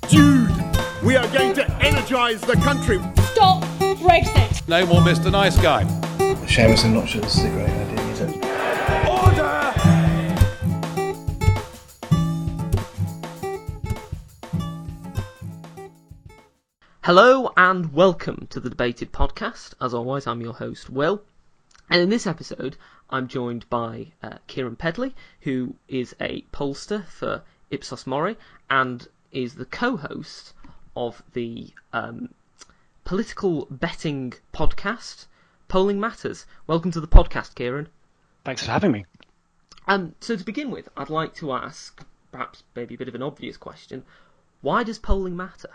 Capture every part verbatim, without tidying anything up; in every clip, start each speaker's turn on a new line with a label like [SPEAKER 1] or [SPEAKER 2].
[SPEAKER 1] Dude, we are going to energise the country.
[SPEAKER 2] Stop Brexit.
[SPEAKER 3] No more Mister Nice Guy.
[SPEAKER 4] Seamus, I'm not sure this is a great idea, is it?
[SPEAKER 1] Order!
[SPEAKER 5] Hello and welcome to the Debated Podcast. As always, I'm your host, Will. And in this episode, I'm joined by uh, Kieran Pedley, who is a pollster for Ipsos Mori and is the co-host of the um, political betting podcast, Polling Matters. Welcome to the podcast, Kieran.
[SPEAKER 6] Thanks for having me.
[SPEAKER 5] Um, so to begin with, I'd like to ask, perhaps maybe a bit of an obvious question, why does polling matter?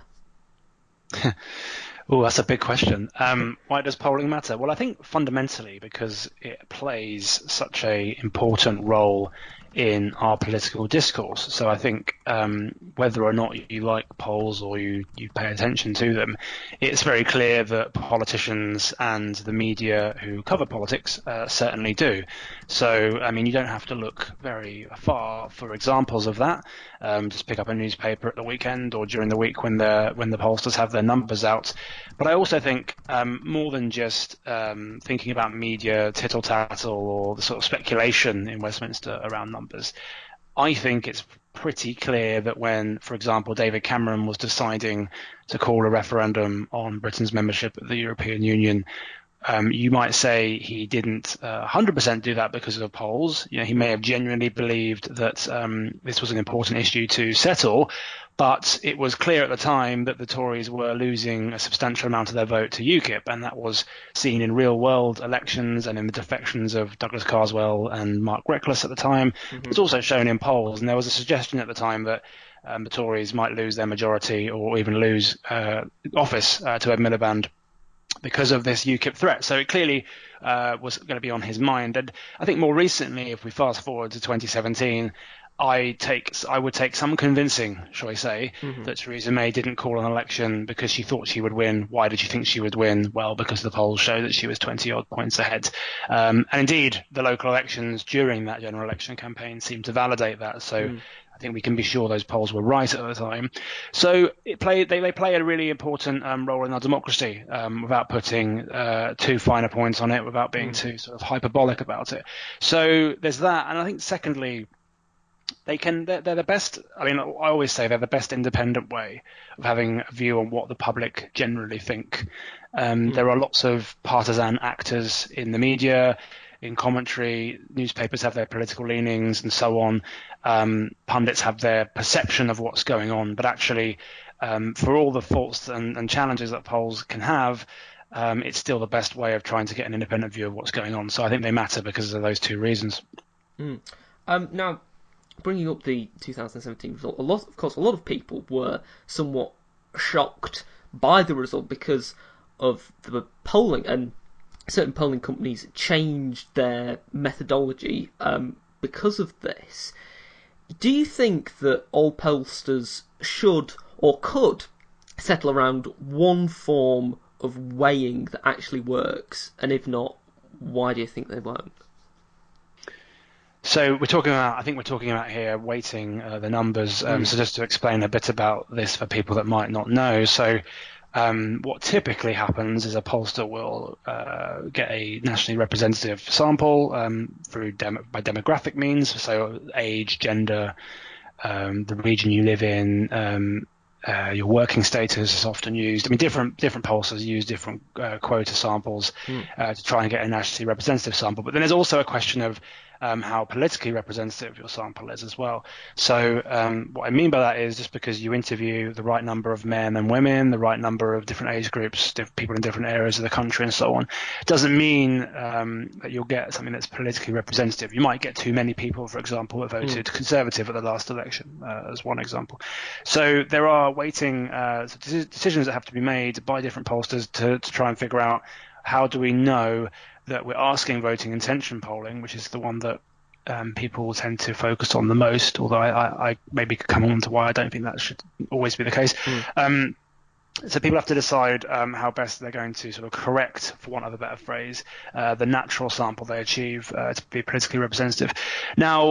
[SPEAKER 6] Oh, that's a big question. Um, why does polling matter? Well, I think fundamentally because it plays such a important role in our political discourse. So I think um, whether or not you like polls or you, you pay attention to them, it's very clear that politicians and the media who cover politics uh, certainly do. So, I mean, you don't have to look very far for examples of that. Um, just pick up a newspaper at the weekend or during the week when the when the pollsters have their numbers out. But I also think um, more than just um, thinking about media tittle-tattle or the sort of speculation in Westminster around numbers, I think it's pretty clear that when, for example, David Cameron was deciding to call a referendum on Britain's membership of the European Union, Um, you might say he didn't uh, one hundred percent do that because of polls. You know, he may have genuinely believed that um, this was an important issue to settle, but it was clear at the time that the Tories were losing a substantial amount of their vote to UKIP, and that was seen in real-world elections and in the defections of Douglas Carswell and Mark Reckless at the time. Mm-hmm. It was also shown in polls, and there was a suggestion at the time that um, the Tories might lose their majority or even lose uh, office uh, to Ed Miliband because of this UKIP threat. So it clearly uh, was going to be on his mind. And I think more recently, if we fast forward to twenty seventeen, I take I would take some convincing, shall I say, mm-hmm. that Theresa May didn't call an election because she thought she would win. Why did she think she would win? Well, because the polls show that she was twenty odd points ahead. Um, and indeed, the local elections during that general election campaign seemed to validate that. So mm. I think we can be sure those polls were right at the time. So it play, they, they play a really important um, role in our democracy um, without putting uh, too fine a point on it, without being mm. too sort of hyperbolic about it. So there's that. And I think secondly, they can, they're, they're the best, I mean, I always say they're the best independent way of having a view on what the public generally think. Um, mm. There are lots of partisan actors in the media, in commentary, newspapers have their political leanings and so on. Um, pundits have their perception of what's going on, but actually, um, for all the faults and, and challenges that polls can have, um, it's still the best way of trying to get an independent view of what's going on. So I think they matter because of those two reasons.
[SPEAKER 5] Mm. Um, now, bringing up the two thousand seventeen result, a lot, of course, a lot of people were somewhat shocked by the result because of the polling, and certain polling companies changed their methodology um, because of this. Do you think that all pollsters should or could settle around one form of weighing that actually works? And if not, why do you think they won't?
[SPEAKER 6] So we're talking about, I think we're talking about here weighting uh, the numbers. Um, mm. So just to explain a bit about this for people that might not know. So Um, what typically happens is a pollster will uh, get a nationally representative sample um, through dem- by demographic means, so age, gender, um, the region you live in, um, uh, your working status is often used. I mean, different different pollsters use different uh, quota samples mm. uh, to try and get a nationally representative sample. But then there's also a question of Um, how politically representative your sample is as well. So um, what I mean by that is just because you interview the right number of men and women, the right number of different age groups, diff- people in different areas of the country and so on, doesn't mean um, that you'll get something that's politically representative. You might get too many people, for example, that voted mm. Conservative at the last election, uh, as one example. So there are weighting uh, decisions that have to be made by different pollsters to, to try and figure out how do we know that we're asking voting intention polling, which is the one that um, people tend to focus on the most, although I, I, I maybe could come on to why I don't think that should always be the case. Mm. Um, so people have to decide um, how best they're going to sort of correct, for want of a better phrase, uh, the natural sample they achieve uh, to be politically representative. Now,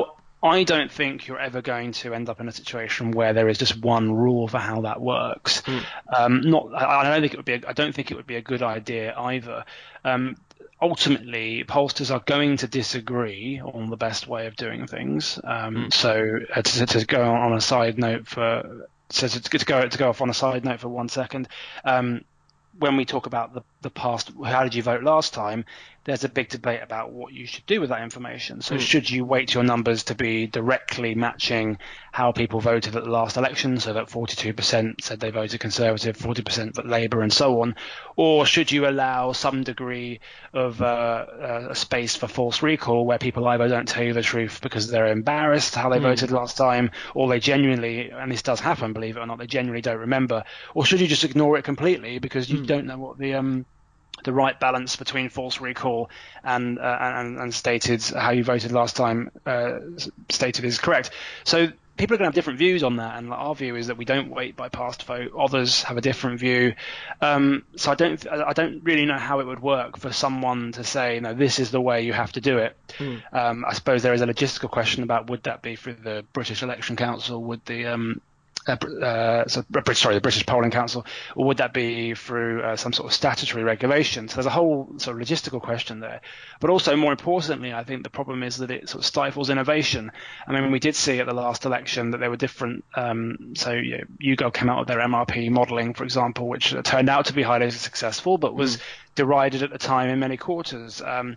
[SPEAKER 6] I don't think you're ever going to end up in a situation where there is just one rule for how that works. Mm. Um, not, I, I don't think it would be. A, I don't think it would be a good idea either. Um, ultimately, pollsters are going to disagree on the best way of doing things. Um, mm. So uh, to, to go on a side note for so to, to go to go off on a side note for one second. Um, when we talk about the, the past, how did you vote last time, there's a big debate about what you should do with that information. So mm. should you wait your numbers to be directly matching how people voted at the last election, so that forty-two percent said they voted Conservative, forty percent voted Labour and so on, or should you allow some degree of uh, uh, a space for false recall where people either don't tell you the truth because they're embarrassed how they mm. voted last time, or they genuinely, and this does happen, believe it or not, they genuinely don't remember, or should you just ignore it completely because you mm. don't know what the um the right balance between false recall and uh, and, and stated how you voted last time uh, stated is correct. So people are going to have different views on that, and our view is that we don't wait by past vote. Others have a different view. Um, so I don't I don't really know how it would work for someone to say, no, this is the way you have to do it. Mm. Um, I suppose there is a logistical question about would that be through the British Election Council, would the um, Uh, uh, so, sorry, the British Polling Council, or would that be through uh, some sort of statutory regulation? So there's a whole sort of logistical question there. But also, more importantly, I think the problem is that it sort of stifles innovation. I mean, we did see at the last election that there were different. Um, so you know, YouGov came out with their M R P modelling, for example, which turned out to be highly successful, but was mm. derided at the time in many quarters. Um,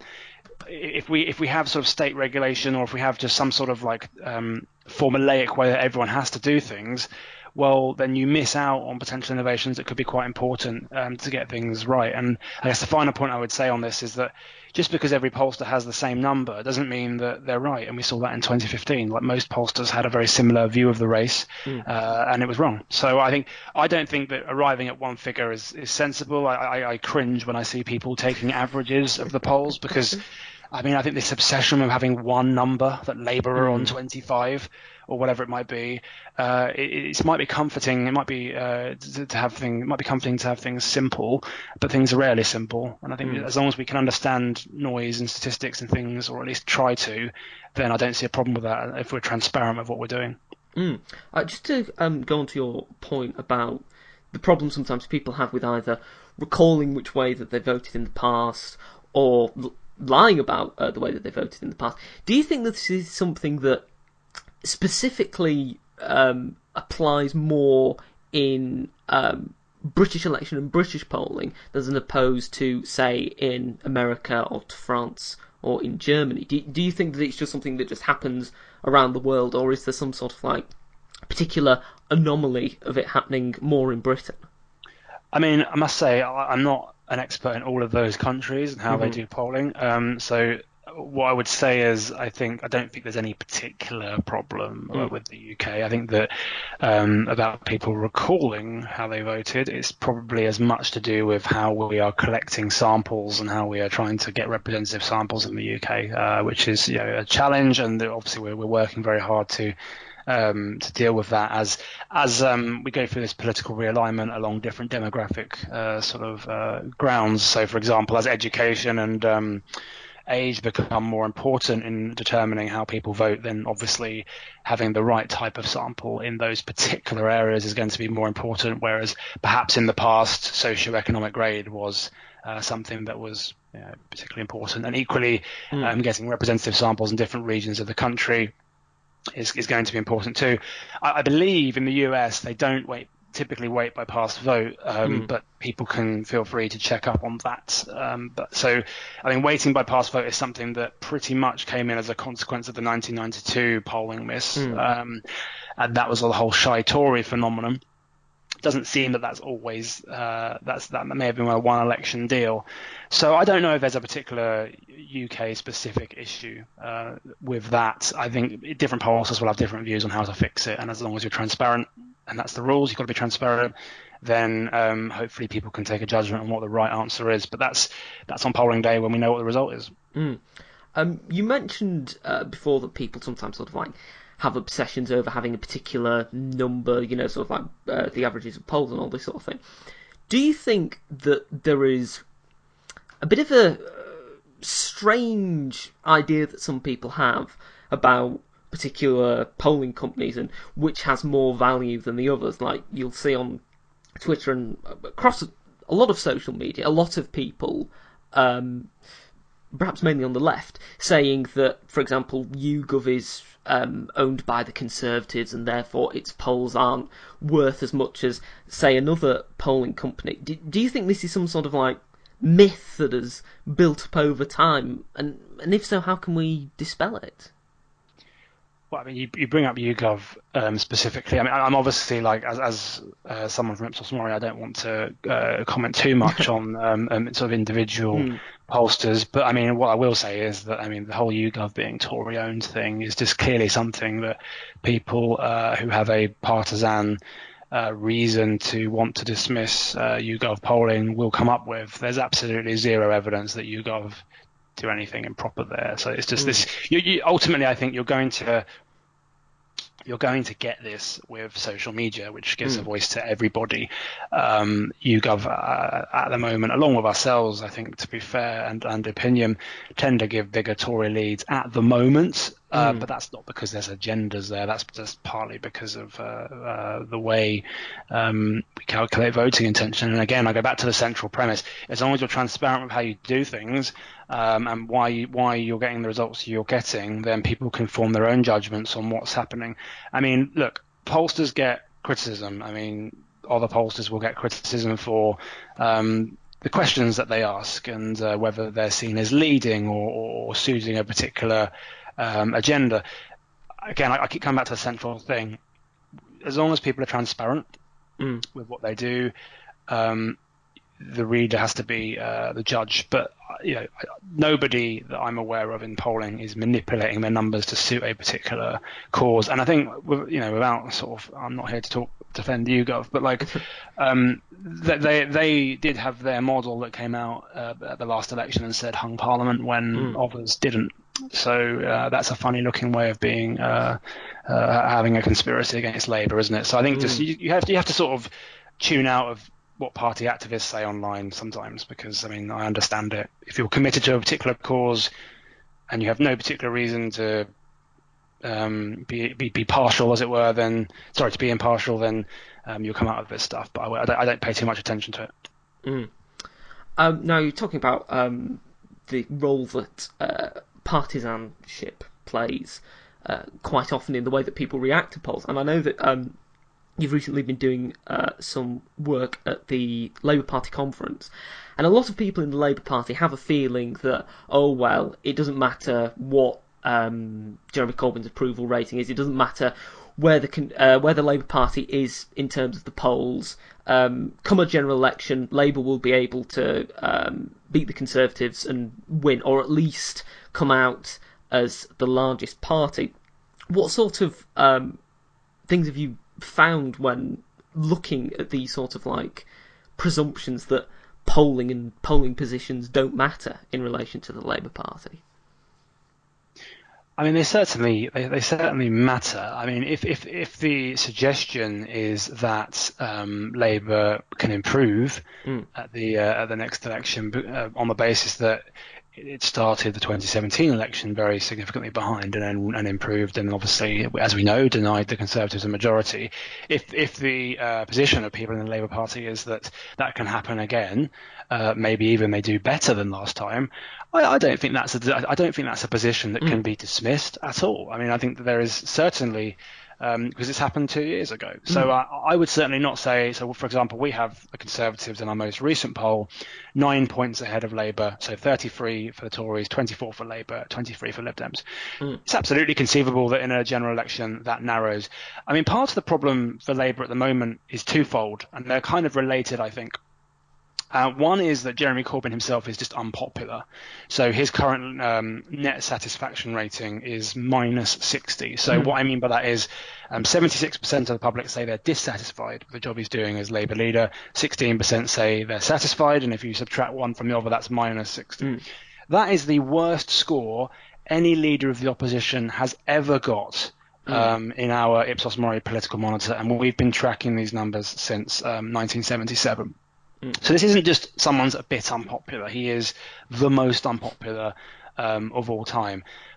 [SPEAKER 6] if we if we have sort of state regulation, or if we have just some sort of like um, formulaic way that everyone has to do things, well, then you miss out on potential innovations that could be quite important um, to get things right. And I guess the final point I would say on this is that just because every pollster has the same number doesn't mean that they're right. And we saw that in twenty fifteen. Like, most pollsters had a very similar view of the race, mm. uh, and it was wrong. So I think I don't think that arriving at one figure is, is sensible. I, I, I cringe when I see people taking averages of the polls because, I mean, I think this obsession of having one number, that Labour are on twenty-five or whatever it might be, uh, it, it might be comforting. It might be uh, to, to have things. It might be comforting to have things simple, but things are rarely simple. And I think mm. as long as we can understand noise and statistics and things, or at least try to, then I don't see a problem with that if we're transparent with what we're doing.
[SPEAKER 5] Mm. Uh, just to um, go on to your point about the problem sometimes people have with either recalling which way that they voted in the past, or l- lying about uh, the way that they voted in the past. Do you think that this is something that specifically um, applies more in um, British election and British polling as opposed to, say, in America or to France or in Germany? Do, do you think that it's just something that just happens around the world, or is there some sort of like particular anomaly of it happening more in Britain?
[SPEAKER 6] I mean, I must say, I'm not an expert in all of those countries and how mm-hmm. they do polling. Um, so what I would say is, I think I don't think there's any particular problem mm. with the U K. I think that um, about people recalling how they voted, it's probably as much to do with how we are collecting samples and how we are trying to get representative samples in the U K, uh, which is, you know, a challenge, and obviously we're, we're working very hard to. Um, to deal with that as as um, we go through this political realignment along different demographic uh, sort of uh, grounds. So, for example, as education and um, age become more important in determining how people vote, then obviously having the right type of sample in those particular areas is going to be more important, whereas perhaps in the past socioeconomic grade was uh, something that was, you know, particularly important. And equally, mm. um, getting representative samples in different regions of the country is, is going to be important too. I, I believe in the U S they don't wait typically wait by past vote, um, mm. but people can feel free to check up on that. Um, but so I think waiting by past vote is something that pretty much came in as a consequence of the nineteen ninety-two polling miss, mm. um, and that was the whole shy Tory phenomenon. Doesn't seem that that's always uh, that's that may have been a one election deal. So I don't know if there's a particular U K specific issue uh, with that. I think different pollsters will have different views on how to fix it, and as long as you're transparent, and that's the rules, you've got to be transparent, then um, hopefully people can take a judgment on what the right answer is. But that's that's on polling day when we know what the result is.
[SPEAKER 5] Mm. Um, you mentioned uh, before that people sometimes sort of like have obsessions over having a particular number, you know, sort of like uh, the averages of polls and all this sort of thing. Do you think that there is a bit of a uh, strange idea that some people have about particular polling companies and which has more value than the others. Like you'll see on Twitter and across a lot of social media, a lot of people, um, perhaps mainly on the left, saying that, for example, YouGov is um, owned by the Conservatives and therefore its polls aren't worth as much as, say, another polling company. Do, do you think this is some sort of like myth that has built up over time? And, and if so, how can we dispel it?
[SPEAKER 6] Well, I mean, you, you bring up YouGov um, specifically. I mean, I'm obviously like, as, as uh, someone from Ipsos Mori, I don't want to uh, comment too much on um, um, sort of individual mm. pollsters. But I mean, what I will say is that I mean, the whole YouGov being Tory-owned thing is just clearly something that people uh, who have a partisan uh, reason to want to dismiss uh, YouGov polling will come up with. There's absolutely zero evidence that YouGov do anything improper there. So it's just mm. this. You, you, ultimately, I think you're going to you're going to get this with social media, which gives mm. a voice to everybody. Um, YouGov uh, at the moment, along with ourselves, I think, to be fair, and, and Opinion, tend to give bigger Tory leads at the moment. Uh, mm. But that's not because there's agendas there. That's just partly because of uh, uh, the way um, we calculate voting intention. And again, I go back to the central premise. As long as you're transparent with how you do things um, and why, you, why you're getting the results you're getting, then people can form their own judgments on what's happening. I mean, look, pollsters get criticism. I mean, other pollsters will get criticism for um, the questions that they ask and uh, whether they're seen as leading or, or suiting a particular Um, agenda. Again, I, I keep coming back to the central thing. As long as people are transparent mm. with what they do, um, the reader has to be uh, the judge. But you know, nobody that I'm aware of in polling is manipulating their numbers to suit a particular cause. And I think, you know, without sort of, I'm not here to talk defend YouGov, but like, um, they they did have their model that came out uh, at the last election and said hung Parliament when mm. others didn't. So uh, that's a funny looking way of being uh, uh, having a conspiracy against Labour, isn't it? So I think mm. just you, you have to, you have to sort of tune out of what party activists say online sometimes, because I mean I understand it. If you're committed to a particular cause and you have no particular reason to um, be, be be partial, as it were, then sorry to be impartial, then um, you'll come out of this stuff. But I, I, don't, I don't pay too much attention to it.
[SPEAKER 5] Mm. Um, now you're talking about um, the role that Uh, partisanship plays uh, quite often in the way that people react to polls. And I know that um, you've recently been doing uh, some work at the Labour Party conference, and a lot of people in the Labour Party have a feeling that, oh, well, it doesn't matter what um, Jeremy Corbyn's approval rating is, it doesn't matter where the uh, where the Labour Party is in terms of the polls. Um, come a general election, Labour will be able to um, beat the Conservatives and win, or at least come out as the largest party. What sort of um, things have you found when looking at these sort of like presumptions that polling and polling positions don't matter in relation to the Labour Party?
[SPEAKER 6] I mean, they certainly they, they certainly matter. I mean, if if if the suggestion is that um, Labour can improve mm. at the uh, at the next election uh, on the basis that it started the twenty seventeen election very significantly behind and then and improved, and obviously, as we know, denied the Conservatives a majority. If if the uh, position of people in the Labour Party is that that can happen again, uh, maybe even they do better than last time, I, I don't think that's a I don't think that's a position that mm. can be dismissed at all. I mean, I think that there is certainly. Um, because it's happened two years ago. So mm. uh, I would certainly not say, so for example, we have the Conservatives in our most recent poll, nine points ahead of Labour, so thirty-three for the Tories, twenty-four for Labour, twenty-three for Lib Dems. Mm. It's absolutely conceivable that in a general election that narrows. I mean, part of the problem for Labour at the moment is twofold, and they're kind of related, I think. Uh, one is that Jeremy Corbyn himself is just unpopular. So his current um, net satisfaction rating is minus sixty. So mm. what I mean by that is um, seventy-six percent of the public say they're dissatisfied with the job he's doing as Labour leader. sixteen percent say they're satisfied. And if you subtract one from the other, that's minus sixty. Mm. That is the worst score any leader of the opposition has ever got mm. um, in our Ipsos Mori political monitor. And we've been tracking these numbers since um, nineteen seventy-seven. So this isn't just someone's a bit unpopular. He is the most unpopular um, of all time.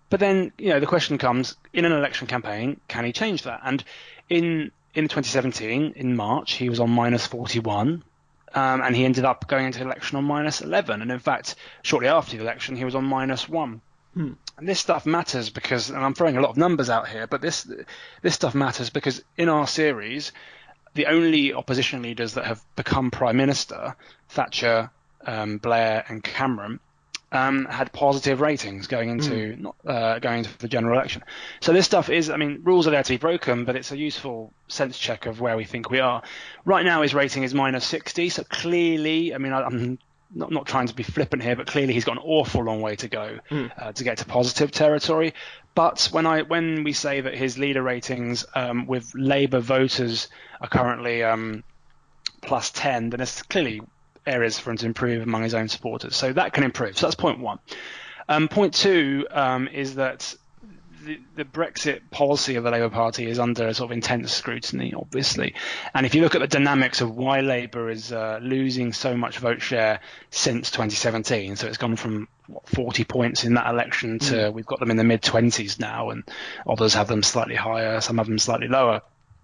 [SPEAKER 6] but then, you know, the question comes, in an election campaign, can he change that? And in in twenty seventeen, in March, he was on minus forty-one, um, and he ended up going into the election on minus eleven. And in fact, shortly after the election, he was on minus one. Hmm. And this stuff matters because, and I'm throwing a lot of numbers out here, but this this stuff matters because in our series, the only opposition leaders that have become prime minister, Thatcher, um, Blair, and Cameron, um, had positive ratings going into mm. not, uh, going into the general election. So this stuff is, I mean, rules are there to be broken, but it's a useful sense check of where we think we are. Right now, his rating is minus sixty. So clearly, I mean, I, I'm not not trying to be flippant here, but clearly he's got an awful long way to go mm. uh, to get to positive territory. But when I when we say that his leader ratings um, with Labour voters are currently um, plus ten, then there's clearly areas for him to improve among his own supporters. So that can improve. So that's point one. Um, point two um, is that the, the Brexit policy of the Labour Party is under sort of intense scrutiny, obviously. And if you look at the dynamics of why Labour is uh, losing so much vote share since twenty seventeen, so it's gone from what, forty points in that election to mm. we've got them in the mid twenties now, and others have them slightly higher, some have them slightly lower.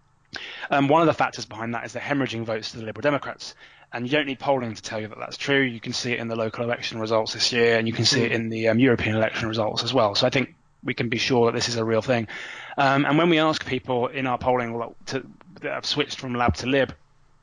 [SPEAKER 6] Um, one of the factors behind that is the hemorrhaging votes to the Liberal Democrats. And you don't need polling to tell you that that's true. You can see it in the local election results this year, and you can see mm. it in the um, European election results as well. So I think we can be sure that this is a real thing. Um, and when we ask people in our polling to, that have switched from Lab to Lib,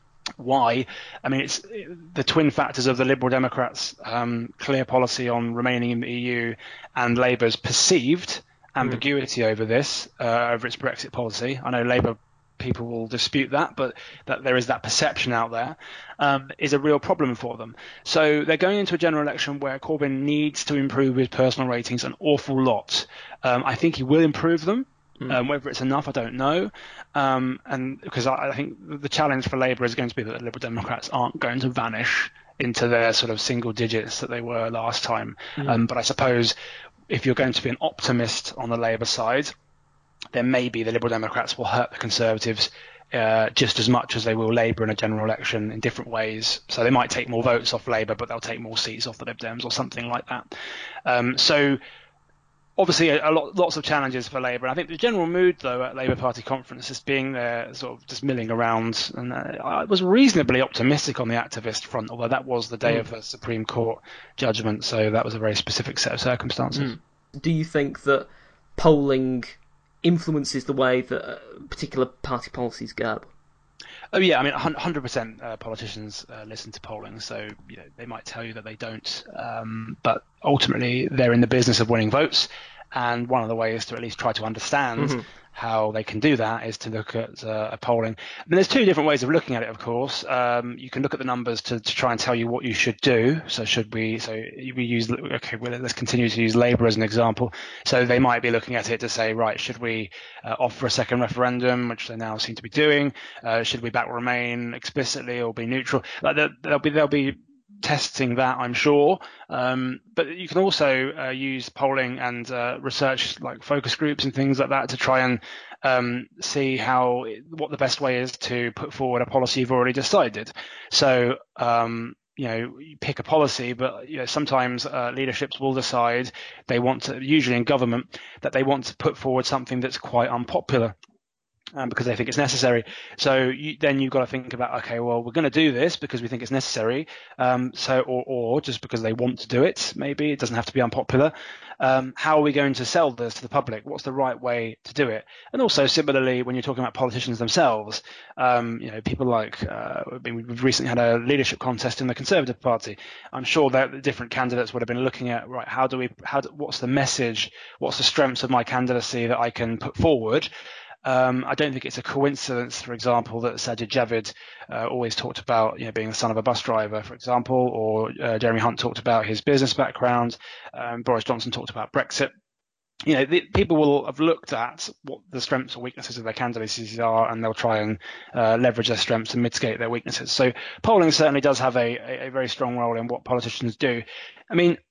[SPEAKER 6] why? I mean, it's the twin factors of the Liberal Democrats' um, clear policy on remaining in the E U and Labour's perceived ambiguity mm. over this, uh, over its Brexit policy. I know Labour people will dispute that, but that there is that perception out there, um, is a real problem for them. So they're going into a general election where Corbyn needs to improve his personal ratings an awful lot. Um, I think he will improve them. Mm. Um, whether it's enough, I don't know. Um, and because I, I think the challenge for Labour is going to be that the Liberal Democrats aren't going to vanish into their sort of single digits that they were last time. Mm. Um, but I suppose if you're going to be an optimist on the Labour side, then maybe the Liberal Democrats will hurt the Conservatives uh, just as much as they will Labour in a general election in different ways. So they might take more votes off Labour, but they'll take more seats off the Lib Dems or something like that. Um, so obviously a, a lot, lots of challenges for Labour. I think the general mood, though, at Labour Party conference is being there sort of just milling around. And uh, I was reasonably optimistic on the activist front, although that was the day mm. of the Supreme Court judgment. So that was a very specific set of circumstances.
[SPEAKER 5] Mm. Do you think that polling influences the way that uh, particular party policies go?
[SPEAKER 6] Oh yeah, I mean, one hundred percent uh, politicians uh, listen to polling, so you know they might tell you that they don't, um, but ultimately they're in the business of winning votes, and one of the ways to at least try to understand mm-hmm. how they can do that is to look at uh, a polling. I mean, there's two different ways of looking at it, of course. Um, you can look at the numbers to, to try and tell you what you should do. So should we, so we use, okay, well, let's continue to use Labour as an example. So they might be looking at it to say, right, should we uh, offer a second referendum, which they now seem to be doing? Uh, should we back Remain explicitly or be neutral? Like there'll be, there'll be, testing that, I'm sure. Um, but you can also uh, use polling and uh, research like focus groups and things like that to try and um, see how what the best way is to put forward a policy you've already decided. So, um, you know, you pick a policy, but you know, sometimes uh, leaderships will decide they want to, usually in government, that they want to put forward something that's quite unpopular. Um, because they think it's necessary. So you, then you've got to think about, okay, well, we're going to do this because we think it's necessary. Um, so, or, or just because they want to do it, maybe it doesn't have to be unpopular. Um, how are we going to sell this to the public? What's the right way to do it? And also similarly, when you're talking about politicians themselves, um, you know, people like, uh, I mean, we've recently had a leadership contest in the Conservative Party. I'm sure that the different candidates would have been looking at, right, how do we, how, do, what's the message? What's the strengths of my candidacy that I can put forward? Um, I don't think it's a coincidence, for example, that Sajid Javid uh, always talked about, you know, being the son of a bus driver, for example, or uh, Jeremy Hunt talked about his business background. Um, Boris Johnson talked about Brexit. You know, the, people will have looked at what the strengths or weaknesses of their candidacies are, and they'll try and uh, leverage their strengths and mitigate their weaknesses. So polling certainly does have a, a, a very strong role in what politicians do. I mean,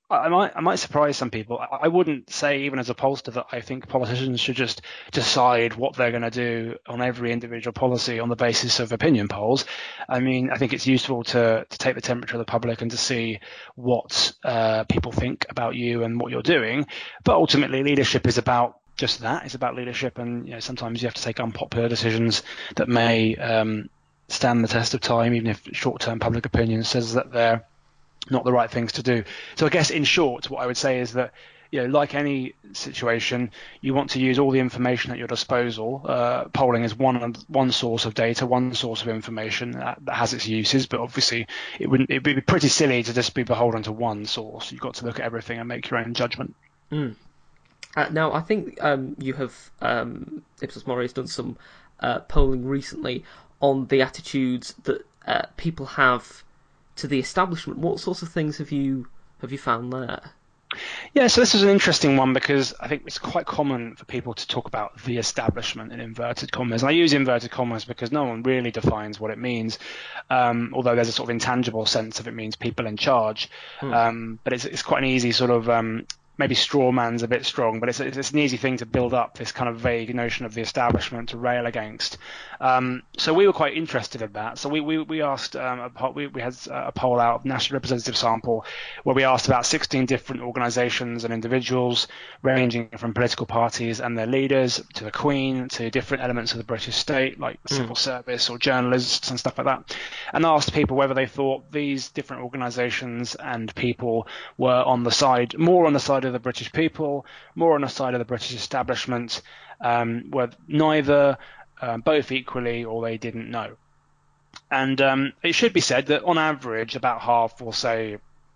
[SPEAKER 6] I might, I might surprise some people. I wouldn't say, even as a pollster, that I think politicians should just decide what they're going to do on every individual policy on the basis of opinion polls. I mean, I think it's useful to, to take the temperature of the public and to see what uh, people think about you and what you're doing. But ultimately, leadership is about just that. It's about leadership, and you know, sometimes you have to take unpopular decisions that may um, stand the test of time, even if short-term public opinion says that they're not the right things to do. So I guess in short, what I would say is that, you know, like any situation, you want to use all the information at your disposal. Uh, polling is one one source of data, one source of information that, that has its uses, but obviously it wouldn't. It'd be pretty silly to just be beholden to one source. You've got to look at everything and make your own judgment.
[SPEAKER 5] Mm. Uh, now, I think um, you have um, Ipsos Mori has done some uh, polling recently on the attitudes that uh, people have to the establishment. What sorts of things have you have you found there?
[SPEAKER 6] Yeah, so this is an interesting one because I think it's quite common for people to talk about the establishment in inverted commas. And I use inverted commas because no one really defines what it means, um, although there's a sort of intangible sense of it means people in charge. Hmm. Um, but it's, it's quite an easy sort of um, maybe straw man's a bit strong, but it's, it's an easy thing to build up this kind of vague notion of the establishment to rail against. Um, so we were quite interested in that. So we we, we asked, um, a, we, we had a poll out of national representative sample where we asked about sixteen different organisations and individuals ranging from political parties and their leaders to the Queen to different elements of the British state like the mm. civil service or journalists and stuff like that, and asked people whether they thought these different organisations and people were on the side, more on the side of the British people, more on the side of the British establishment, um, were neither, uh, both equally, or they didn't know. And um, it should be said that on average, about half will say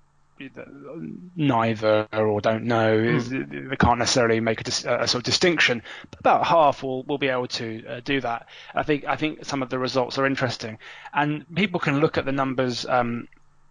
[SPEAKER 6] neither or don't know. Mm. They can't necessarily make a, dis- a sort of distinction, but about half will, will be able to uh, do that. I think I think some of the results are interesting, and people can look at the numbers um,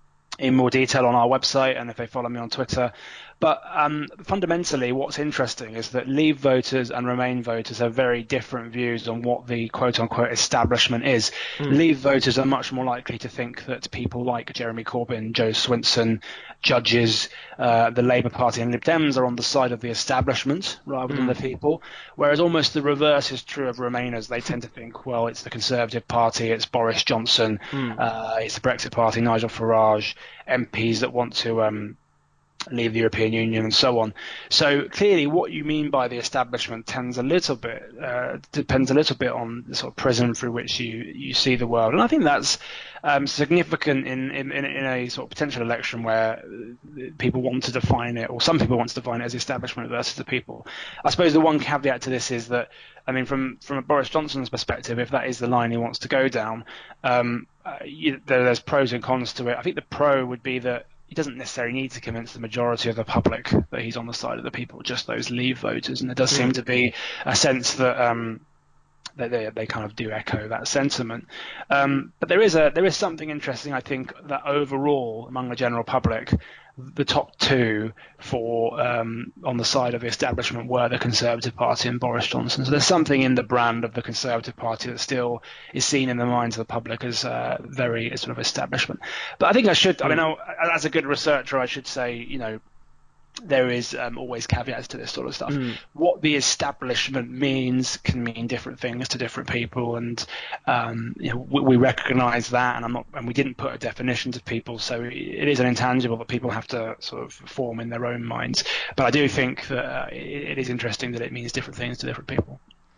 [SPEAKER 6] in more detail on our website and if they follow me on Twitter. But um, fundamentally, what's interesting is that Leave voters and Remain voters have very different views on what the quote-unquote establishment is. Mm. Leave voters are much more likely to think that people like Jeremy Corbyn, Jo Swinson, judges, uh, the Labour Party and Lib Dems are on the side of the establishment rather mm. than the people, whereas almost the reverse is true of Remainers. They tend to think, well, it's the Conservative Party, it's Boris Johnson, mm. uh, it's the Brexit Party, Nigel Farage, M Ps that want to um, leave the European Union and so on. So clearly what you mean by the establishment tends a little bit, uh, depends a little bit on the sort of prism through which you, you see the world. And I think that's um, significant in, in, in a sort of potential election where people want to define it, or some people want to define it as the establishment versus the people. I suppose the one caveat to this is that, I mean, from, from Boris Johnson's perspective, if that is the line he wants to go down, um, uh, you, there, there's pros and cons to it. I think the pro would be that he doesn't necessarily need to convince the majority of the public that he's on the side of the people, just those Leave voters. And there does seem to be a sense that um, that they they kind of do echo that sentiment. Um, but there is a there is something interesting, I think, that overall among the general public, the top two for um, on the side of the establishment were the Conservative Party and Boris Johnson. So there's something in the brand of the Conservative Party that still is seen in the minds of the public as uh, very as sort of establishment. But I think I should, I mean, I, as a good researcher, I should say, you know, there is um, always caveats to this sort of stuff. Mm. What the establishment means can mean different things to different people, and um, you know, we, we recognise that. And I'm not, and we didn't put a definition to people, so it is an intangible that people have to sort of form in their own minds. But I do think that uh, it, it is interesting that it means different things to different people.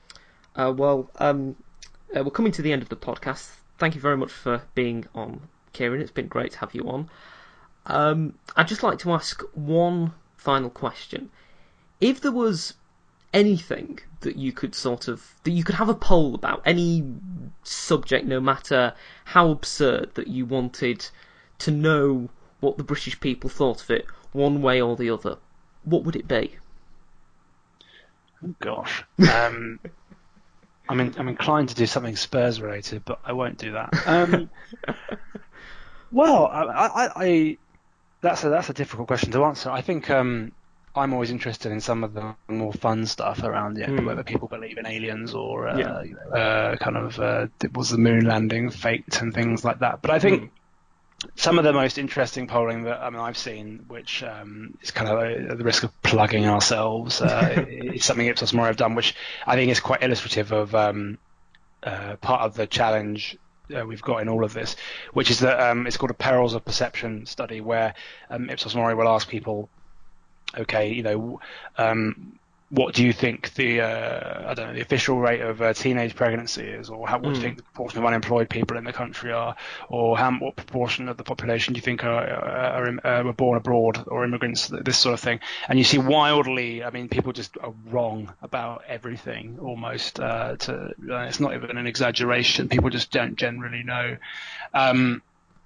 [SPEAKER 5] Uh, well, um, uh, we're coming to the end of the podcast. Thank you very much for being on, Kieran. It's been great to have you on. Um, I'd just like to ask one final question. If there was anything that you could sort of, that you could have a poll about, any subject, no matter how absurd, that you wanted to know what the British people thought of it, one way or the other, what would it be?
[SPEAKER 6] Oh, gosh. Um, I'm, in, I'm inclined to do something Spurs related, but I won't do that. Um, well, I, I, I That's a that's a difficult question to answer. I think um, I'm always interested in some of the more fun stuff around it, mm. whether people believe in aliens or uh, yeah. you know, uh, kind of uh, was the moon landing faked and things like that. But I think mm. some of the most interesting polling that I mean I've seen, which um, is kind of at the risk of plugging ourselves, uh, is something Ipsos Mori have done, which I think is quite illustrative of um, uh, part of the challenge uh, we've got in all of this, which is that um, it's called a perils of perception study, where um, Ipsos Mori will ask people, okay, you know, um, what do you think the uh, I don't know the official rate of uh, teenage pregnancy is, or how, what mm. do you think the proportion of unemployed people in the country are, or how what proportion of the population do you think are, are, are uh, were born abroad or immigrants, this sort of thing. And you see wildly, I mean, people just are wrong about everything almost. Uh, to uh, it's not even an exaggeration. People just don't generally know. Um,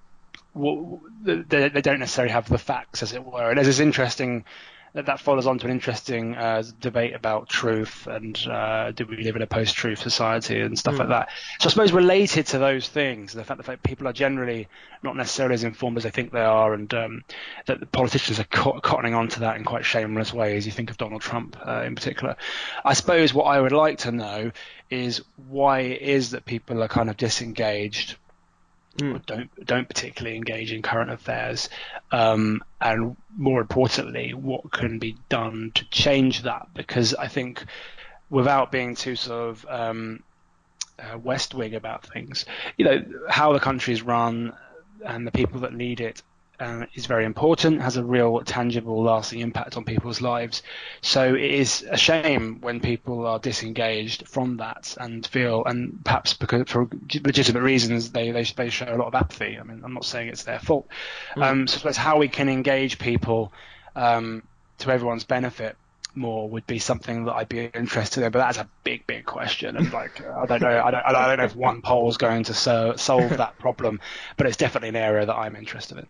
[SPEAKER 6] well, they, they don't necessarily have the facts, as it were. And there's this interesting. That, that follows on to an interesting uh, debate about truth and uh, do we live in a post-truth society and stuff mm. like that. So I suppose related to those things, the fact that people are generally not necessarily as informed as they think they are, and um, that the politicians are co- cottoning on to that in quite shameless ways. You think of Donald Trump uh, in particular. I suppose what I would like to know is why it is that people are kind of disengaged, Mm. don't don't particularly engage in current affairs, um, and more importantly, what can be done to change that? Because I think, without being too sort of um, uh, West Wing about things, you know, how the country is run and the people that lead it uh, is very important, has a real tangible, lasting impact on people's lives. So it is a shame when people are disengaged from that and feel, and perhaps because for legitimate reasons, they they, they show a lot of apathy. I mean, I'm not saying it's their fault. Mm. Um, so I suppose how we can engage people um, to everyone's benefit more would be something that I'd be interested in, but that's a big, big question. And like, I don't know, I don't, I don't know if one poll is going to so, solve that problem, but it's definitely an area that I'm interested in.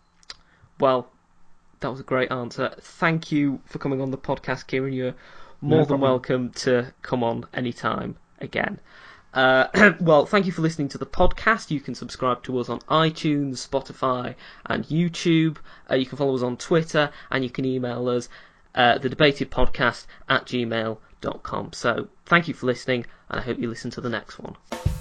[SPEAKER 5] Well, that was a great answer. Thank you for coming on the podcast, Kieran. You're more
[SPEAKER 6] No
[SPEAKER 5] than
[SPEAKER 6] problem.
[SPEAKER 5] welcome to come on anytime again. Uh, well, thank you for listening to the podcast. You can subscribe to us on iTunes, Spotify, and YouTube. Uh, you can follow us on Twitter, and you can email us uh, the debated podcast at gmail dot com. So thank you for listening, and I hope you listen to the next one.